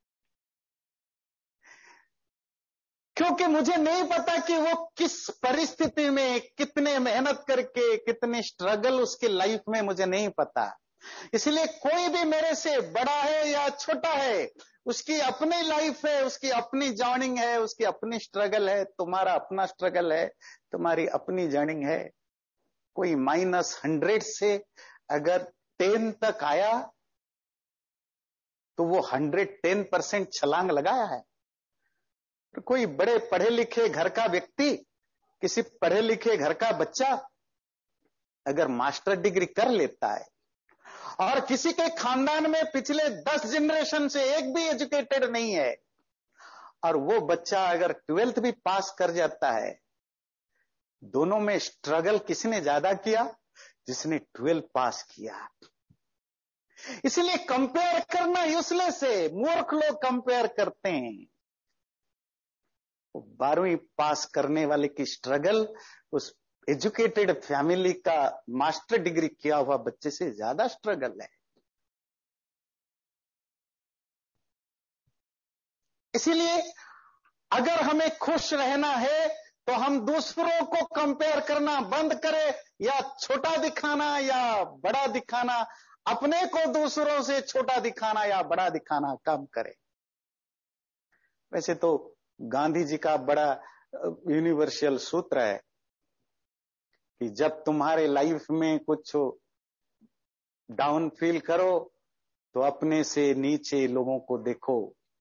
क्योंकि मुझे नहीं पता कि वो किस परिस्थिति में कितने मेहनत करके, कितने स्ट्रगल उसके लाइफ में, मुझे नहीं पता। इसलिए कोई भी मेरे से बड़ा है या छोटा है, उसकी अपनी लाइफ है, उसकी अपनी जर्नी है, उसकी अपनी स्ट्रगल है। तुम्हारा अपना स्ट्रगल है, तुम्हारी अपनी जर्नी है। कोई -100 से अगर 10 तक आया तो वो 110% छलांग लगाया है। तो कोई बड़े पढ़े लिखे घर का व्यक्ति, किसी पढ़े लिखे घर का बच्चा अगर मास्टर डिग्री कर लेता है और किसी के खानदान में पिछले 10 जनरेशन से एक भी एजुकेटेड नहीं है, और वो बच्चा अगर 12th भी पास कर जाता है, दोनों में स्ट्रगल किसने ज्यादा किया? जिसने 12 पास किया। इसलिए कंपेयर करना यूजलेस है। मूर्ख लोग कंपेयर करते हैं। 12वीं पास करने वाले की स्ट्रगल उस एजुकेटेड फैमिली का मास्टर डिग्री किया हुआ बच्चे से ज्यादा स्ट्रगल है। इसीलिए अगर हमें खुश रहना है तो हम दूसरों को कंपेयर करना बंद करें, या छोटा दिखाना या बड़ा दिखाना, अपने को दूसरों से छोटा दिखाना या बड़ा दिखाना कम करें। वैसे तो गांधी जी का बड़ा यूनिवर्सल सूत्र है कि जब तुम्हारे लाइफ में कुछ डाउन फील करो तो अपने से नीचे लोगों को देखो।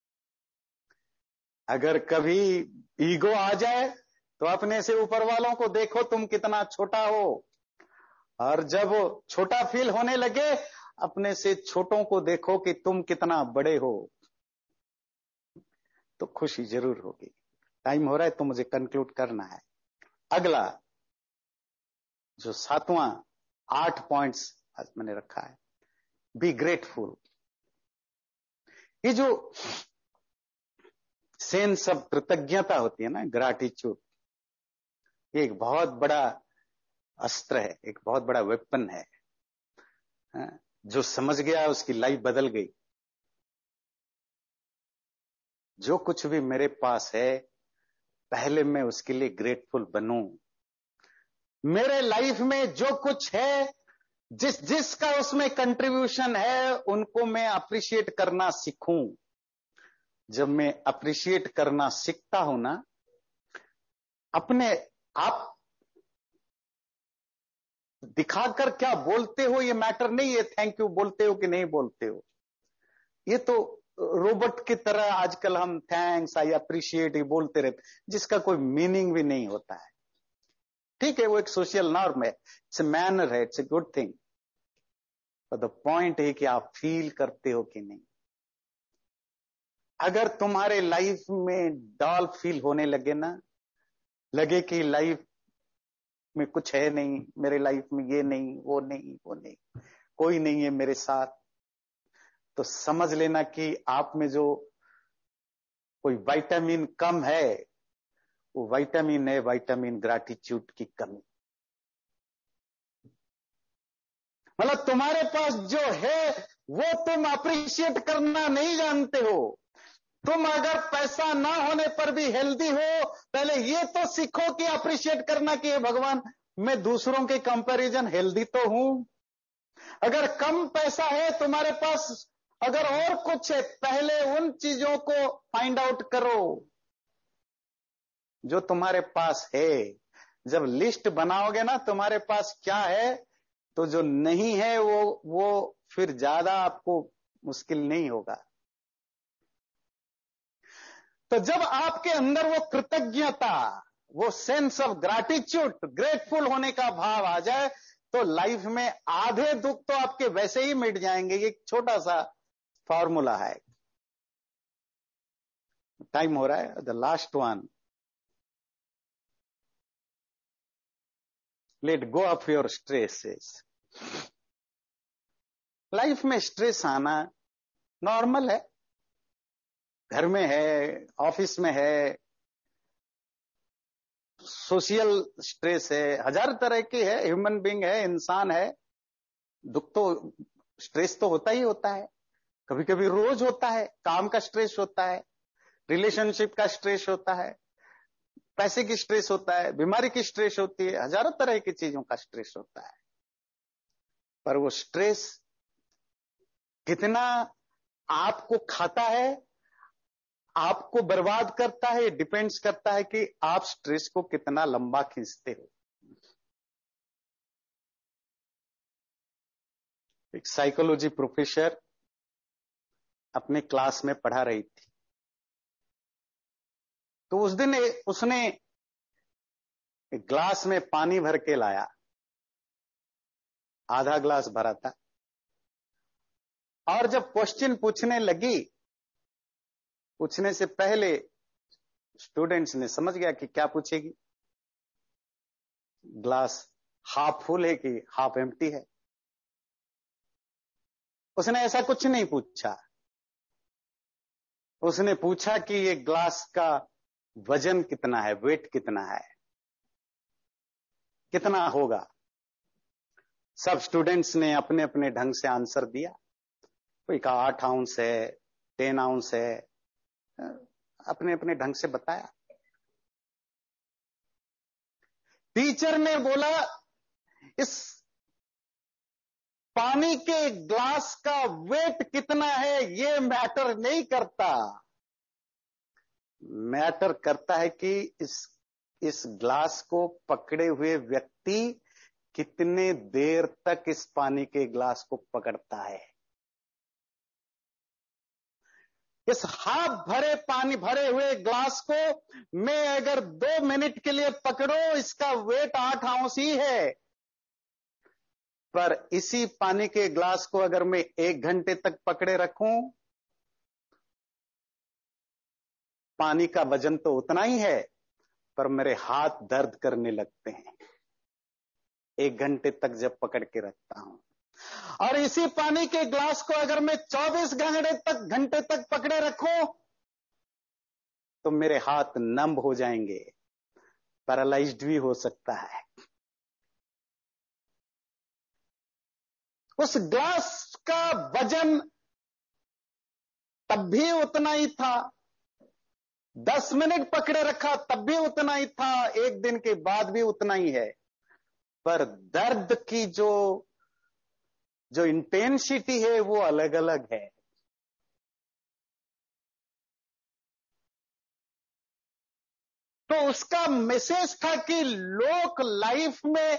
अगर कभी ईगो आ जाए तो अपने से ऊपर वालों को देखो तुम कितना छोटा हो, और जब छोटा फील होने लगे अपने से छोटों को देखो कि तुम कितना बड़े हो, तो खुशी जरूर होगी। टाइम हो रहा है तो मुझे कंक्लूड करना है। अगला जो 7वां 8 पॉइंट्स आज मैंने रखा है, बी ग्रेटफुल। ये जो सेंस ऑफ कृतज्ञता होती है ना, ग्रैटिट्यूड, ये एक बहुत बड़ा अस्त्र है, एक बहुत बड़ा वेपन है। जो समझ गया उसकी लाइफ बदल गई। जो कुछ भी मेरे पास है पहले मैं उसके लिए ग्रेटफुल बनूं। मेरे लाइफ में जो कुछ है, जिसका उसमें कंट्रीब्यूशन है, उनको मैं अप्रिशिएट करना सीखूं। जब मैं अप्रिशिएट करना सीखता हूं ना, अपने आप दिखाकर क्या बोलते हो ये मैटर नहीं है, थैंक यू बोलते हो कि नहीं बोलते हो। ये तो रोबोट की तरह आजकल हम थैंक्स आई अप्रिशिएट ये बोलते रहते, जिसका कोई मीनिंग भी नहीं होता है। ठीक है, वो एक सोशल नॉर्म है, इट्स ए मैनर है, इट्स ए गुड थिंग, पर द पॉइंट है कि आप फील करते हो कि नहीं। अगर तुम्हारे लाइफ में डल फील होने लगे ना, लगे कि लाइफ में कुछ है नहीं, मेरे लाइफ में ये नहीं वो नहीं वो नहीं, कोई नहीं है मेरे साथ, तो समझ लेना कि आप में जो कोई विटामिन कम है, वो विटामिन है, विटामिन ग्रैटिट्यूड की कमी। मतलब तुम्हारे पास जो है वो तुम अप्रिशिएट करना नहीं जानते हो। तुम अगर पैसा ना होने पर भी हेल्दी हो, पहले ये तो सीखो कि अप्रिशिएट करना कि भगवान मैं दूसरों के कंपैरिजन हेल्दी तो हूं। अगर कम पैसा है तुम्हारे पास, अगर और कुछ है, पहले उन चीजों को फाइंड आउट करो जो तुम्हारे पास है। जब लिस्ट बनाओगे ना तुम्हारे पास क्या है, तो जो नहीं है वो फिर ज्यादा आपको मुश्किल नहीं होगा। तो जब आपके अंदर वो कृतज्ञता, वो सेंस ऑफ ग्रैटिट्यूड, ग्रेटफुल होने का भाव आ जाए, तो लाइफ में आधे दुख तो आपके वैसे ही मिट जाएंगे। ये एक छोटा सा फॉर्मूला है। टाइम हो रहा है, the last one, let go of your stresses. Life में स्ट्रेस आना नॉर्मल है, घर में है, ऑफिस में है, सोशल स्ट्रेस है, हजार तरह की है, ह्यूमन बीइंग है, इंसान है। दुख तो, स्ट्रेस तो होता ही होता है, कभी कभी रोज होता है। काम का स्ट्रेस होता है, रिलेशनशिप का स्ट्रेस होता है, पैसे की स्ट्रेस होता है, बीमारी की स्ट्रेस होती है, हजारों तरह की चीजों का स्ट्रेस होता है। पर वो स्ट्रेस कितना आपको खाता है, आपको बर्बाद करता है, डिपेंड्स करता है कि आप स्ट्रेस को कितना लंबा खींचते हो। एक साइकोलॉजी प्रोफेसर अपने क्लास में पढ़ा रही थी। तो उस दिन उसने एक ग्लास में पानी भर के लाया, आधा ग्लास भरा था, और जब क्वेश्चन पूछने लगी, पूछने से पहले स्टूडेंट्स ने समझ गया कि क्या पूछेगी, ग्लास हाफ फुल है कि हाफ एम्प्टी है। उसने ऐसा कुछ नहीं पूछा, उसने पूछा कि ये ग्लास का वजन कितना है, वेट कितना है, कितना होगा। सब स्टूडेंट्स ने अपने अपने ढंग से आंसर दिया। कोई कहा 8 आउंस है, 10 आउंस है, अपने अपने ढंग से बताया। टीचर ने बोला इस पानी के ग्लास का वेट कितना है ये मैटर नहीं करता, मैटर करता है कि इस ग्लास को पकड़े हुए व्यक्ति कितने देर तक इस पानी के ग्लास को पकड़ता है। इस हाफ भरे हुए ग्लास को मैं अगर 2 मिनट के लिए पकड़ो, इसका वेट 8 आउंस ही है। पर इसी पानी के ग्लास को अगर मैं 1 घंटे तक पकड़े रखूं, पानी का वजन तो उतना ही है, पर मेरे हाथ दर्द करने लगते हैं 1 घंटे तक जब पकड़ के रखता हूं। और इसी पानी के ग्लास को अगर मैं 24 घंटे तक पकड़े रखूं, तो मेरे हाथ नम हो जाएंगे, पैरालाइज्ड भी हो सकता है। उस ग्लास का वजन तब भी उतना ही था, 10 मिनट पकड़े रखा तब भी उतना ही था, 1 दिन के बाद भी उतना ही है। पर दर्द की जो इंटेंसिटी है वो अलग अलग है। तो उसका मैसेज था कि लोग लाइफ में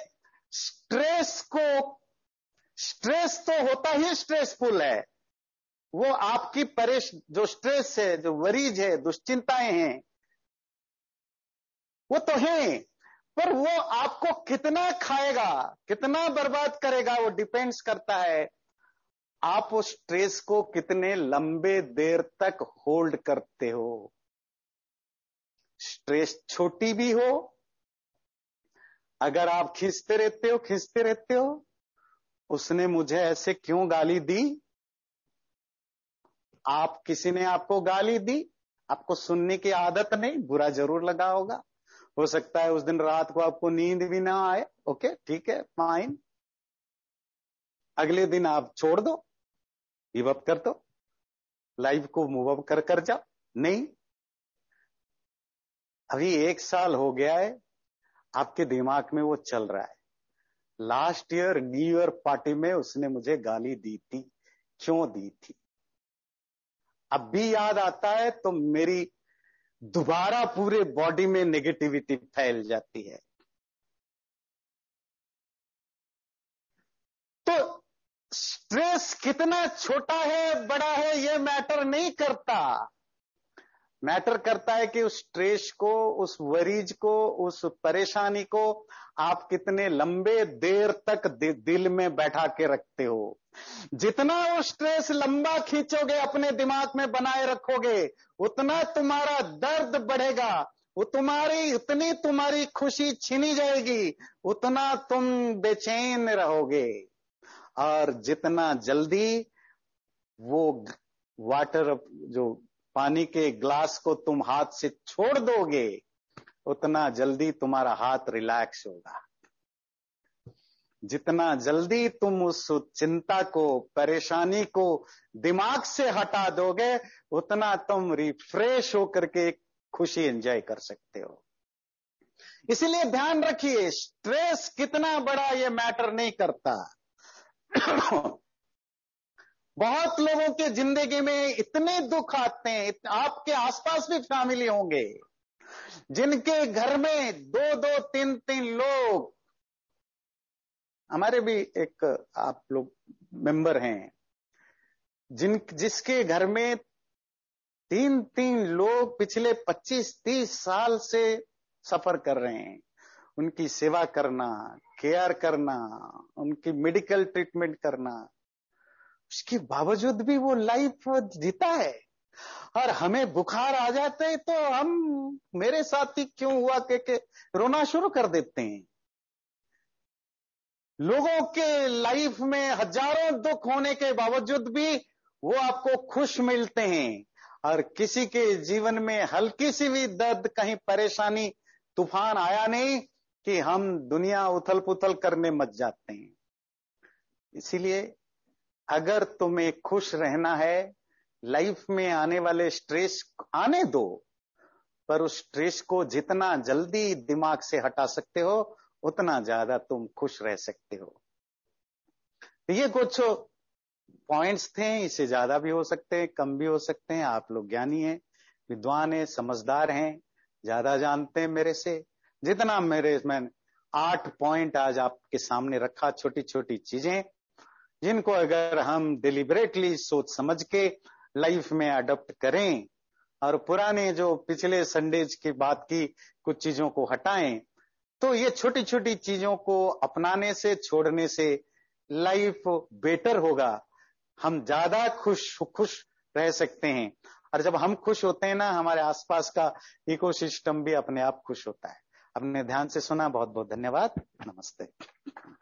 स्ट्रेस तो होता ही स्ट्रेसफुल है, वो आपकी जो स्ट्रेस है, जो वरीज है, दुश्चिंताएं हैं, वो तो है, पर वो आपको कितना खाएगा, कितना बर्बाद करेगा, वो डिपेंड्स करता है आप उस स्ट्रेस को कितने लंबे देर तक होल्ड करते हो। स्ट्रेस छोटी भी हो, अगर आप खींचते रहते हो, उसने मुझे ऐसे क्यों गाली दी, किसी ने आपको गाली दी, आपको सुनने की आदत नहीं, बुरा जरूर लगा होगा, हो सकता है उस दिन रात को आपको नींद भी ना आए, ओके ठीक है, फाइन, अगले दिन आप छोड़ दो, गिव अप कर दो, लाइफ को मूव अप कर जाओ। नहीं, अभी 1 साल हो गया है, आपके दिमाग में वो चल रहा है। Last year new year party में उसने मुझे गाली दी थी, क्यों दी थी, अब भी याद आता है तो मेरी दोबारा पूरे बॉडी में नेगेटिविटी फैल जाती है। तो स्ट्रेस कितना छोटा है बड़ा है ये मैटर नहीं करता, मैटर करता है कि उस स्ट्रेस को, उस वरीज को, उस परेशानी को आप कितने लंबे देर तक दिल में बैठा के रखते हो। जितना वो स्ट्रेस लंबा खींचोगे, अपने दिमाग में बनाए रखोगे, उतना तुम्हारा दर्द बढ़ेगा, उतनी तुम्हारी खुशी छीनी जाएगी, उतना तुम बेचैन रहोगे। और जितना जल्दी वो वाटर, जो पानी के ग्लास को तुम हाथ से छोड़ दोगे, उतना जल्दी तुम्हारा हाथ रिलैक्स होगा। जितना जल्दी तुम उस चिंता को, परेशानी को दिमाग से हटा दोगे, उतना तुम रिफ्रेश होकर के खुशी एंजॉय कर सकते हो। इसीलिए ध्यान रखिए, स्ट्रेस कितना बड़ा ये मैटर नहीं करता। बहुत लोगों के जिंदगी में इतने दुख आते हैं, आपके आसपास भी फैमिली होंगे जिनके घर में 2-2, 3-3 लोग, हमारे भी एक आप लोग मेंबर हैं, जिसके घर में 3-3 लोग पिछले 25-30 साल से सफर कर रहे हैं, उनकी सेवा करना, केयर करना, उनकी मेडिकल ट्रीटमेंट करना, उसके बावजूद भी वो लाइफ जीता है। और हमें बुखार आ जाते हैं तो हम मेरे साथ ही क्यों हुआ के रोना शुरू कर देते हैं। लोगों के लाइफ में हजारों दुख होने के बावजूद भी वो आपको खुश मिलते हैं, और किसी के जीवन में हल्की सी भी दर्द, कहीं परेशानी, तूफान आया नहीं कि हम दुनिया उथल पुथल करने मच जाते हैं। इसीलिए अगर तुम्हें खुश रहना है, लाइफ में आने वाले स्ट्रेस आने दो, पर उस स्ट्रेस को जितना जल्दी दिमाग से हटा सकते हो उतना ज्यादा तुम खुश रह सकते हो। ये कुछ पॉइंट्स थे, इससे ज्यादा भी हो सकते हैं, कम भी हो सकते हैं। आप लोग ज्ञानी हैं, विद्वान हैं, समझदार हैं, ज्यादा जानते हैं मेरे से। जितना मैंने 8 पॉइंट आज आपके सामने रखा, छोटी छोटी चीजें, जिनको अगर हम डिलिबरेटली सोच समझ के लाइफ में अडॉप्ट करें और पुराने जो पिछले संडेज की बात की कुछ चीजों को हटाएं, तो ये छोटी छोटी चीजों को अपनाने से, छोड़ने से लाइफ बेटर होगा। हम ज्यादा खुश रह सकते हैं, और जब हम खुश होते हैं ना, हमारे आसपास का इकोसिस्टम भी अपने आप खुश होता है। अपने ध्यान से सुना, बहुत बहुत धन्यवाद। नमस्ते।